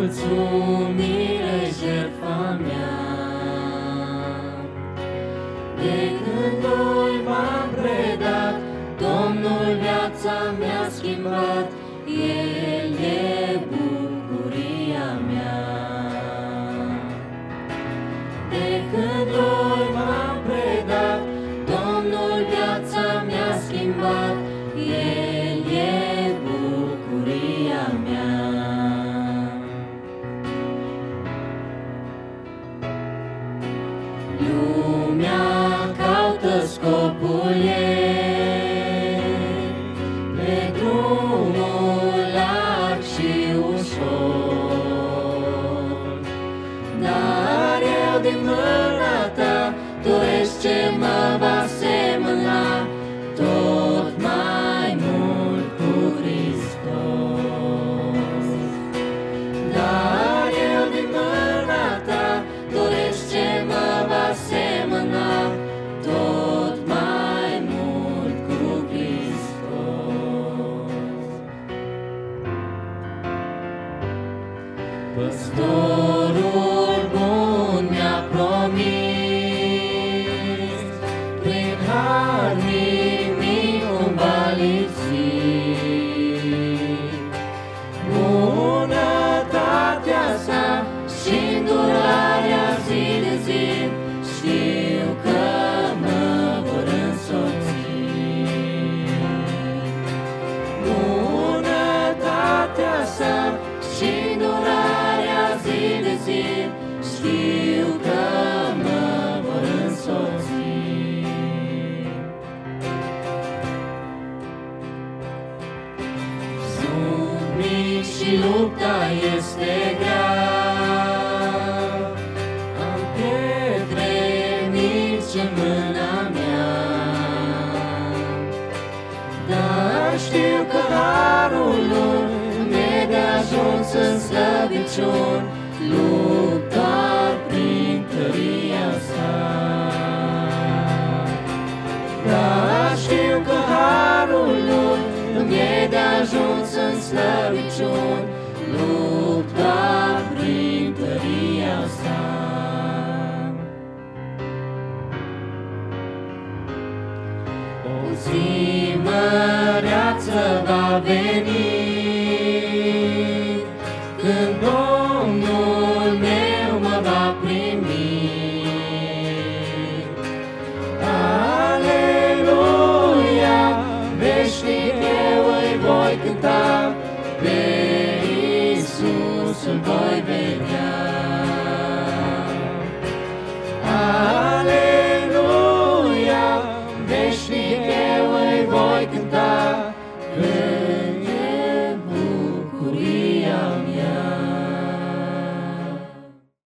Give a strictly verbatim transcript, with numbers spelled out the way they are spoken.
mulțumire jertfa mea. De când Lui m-am predat, Domnul viața mi-a schimbat, El e bucuria mea. De când Lui m-am predat, Domnul viața mi-a schimbat, El e bucuria mea. Lumea caută scopul ei pe drumul larg și ușor, dar eu din mâna ta doresc ce mă va semăna tot mai mult cu Hristos. Dar eu din mâna ta doresc ce mă va semăna tot mai mult cu Hristos. Păstorul bun mi-a promis, prin har nimic nu va lipsi. Bunătatea sa și îndurarea zi de zi știu că mă vor însoți. Bunătatea sa și îndurarea zi de zi știu că mă vor însoți. Sunt mic și lupta este grea, am pietre mici în mâna mea, dar știu că harul Lui mi-e de ajuns în slăbiciuni, lupt doar prin tăria sa. Dar știu că harul Lui mi-e de ajuns în slăbiciuni, lupt doar